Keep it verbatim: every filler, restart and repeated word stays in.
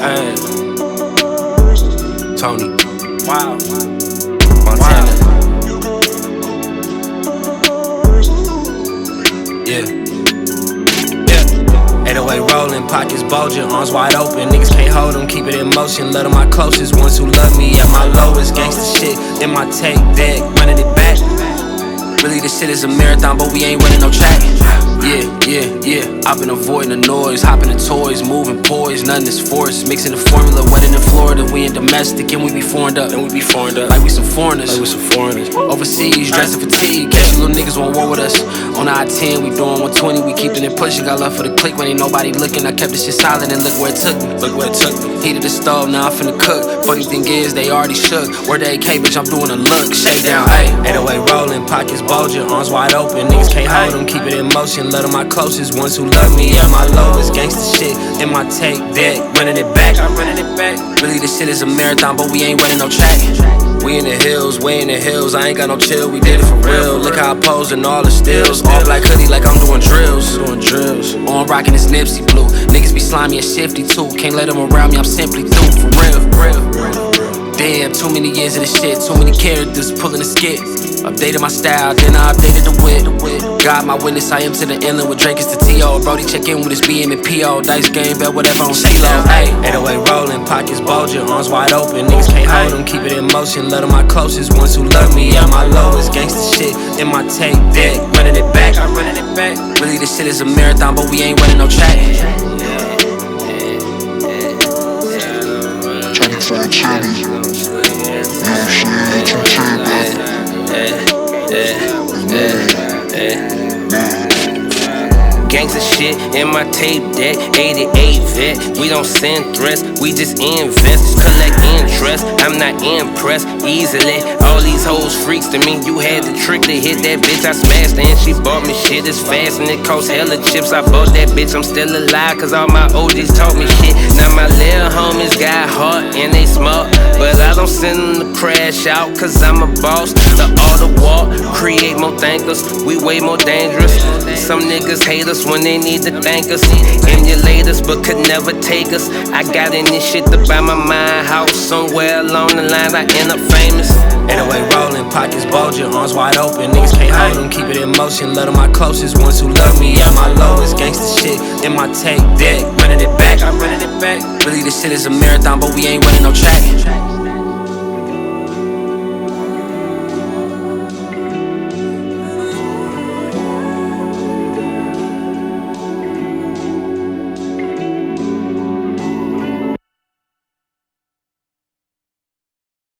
Hey. Tony. Wow. Montana. Yeah. Yeah. eight oh eight rolling, pockets bulging, arms wide open. Niggas can't hold them, keep it in motion. Love them my closest, ones who love me at my lowest. Gangsta shit in my tape deck, running it back. Really, this shit is a marathon, but we ain't running no track. Yeah, yeah, yeah. I've been avoiding the noise, hopping the toys, moving poise, nothing is forced. Mixing the formula, wedding in Florida. We ain't domestic, and we be foreign up. And we be foreign up. Like we some foreigners. Like we some foreigners. Overseas, dressing fatigue. Catch you little niggas want war with us. On the I ten, we doing one twenty, we keeping it pushing. Got love for the click when ain't nobody looking. I kept this shit silent and look where it took me. Look where it took me. Heated the stove, now I'm finna cook. Funny thing is, they already shook. Word to A K, bitch, I'm doing a look. Shake down, ayy. eight oh eight rolling, pockets bulging, arms wide open. Niggas can't hold them, keep it in motion. Love them my closest, ones who love me at my lowest. Gangsta shit in my tape deck, running it back. I'm running it back. Really, this shit is a marathon, but we ain't running no track. We in the hills, way in the hills. I ain't got no chill, we did it for real. Look how I pose in all the stills. All black hoodie like I'm doing drills. Doing drills. On rocking this Nipsey blue. Niggas be slimy and shifty too. Can't let them around me, I'm simply through. For real, for real. Damn, too many years of this shit. Too many characters pulling the skit. Updated my style, then I updated the wit. God, my witness, I am to the inland with Drake, it's the T O Brody, check in with his B M and P O Dice game, bet whatever on C-Lo. eight oh eight rolling, pockets bulging, arms wide open. Niggas can't hold them, keep it in motion. Love them my closest, ones who love me at my lowest. Gangsta shit in my tape deck, running it back. I'm running it back. Really, this shit is a marathon, but we ain't running no track. twenty-five chili. You know what I'm saying? Two turbo. Gangsta shit in my tape deck, eighty-eight vet. We don't send threats, we just invest, collect interest. I'm not impressed easily. All these hoes freaks to me. You had the trick to hit that bitch, I smashed her and she bought me shit. It's fast and it cost hella chips. I bought that bitch, I'm still alive, cause all my O Gs taught me shit. Now my little homies got heart and they smart, but I don't send them to crash out, cause I'm a boss. The art of war, create more thinkers. We way more dangerous. Some niggas hate us when they need to thank us. Emulate us, but could never take us. I got in this shit to buy my mind house. Somewhere along the line, I end up famous. eight oh eight rolling, pockets bulging, arms wide open. Niggas can't hold them, keep it in motion. Love them my closest, ones who love me at my lowest. Gangsta shit in my tape deck, running it back. I'm running it back. Really, this shit is a marathon, but we ain't running no track.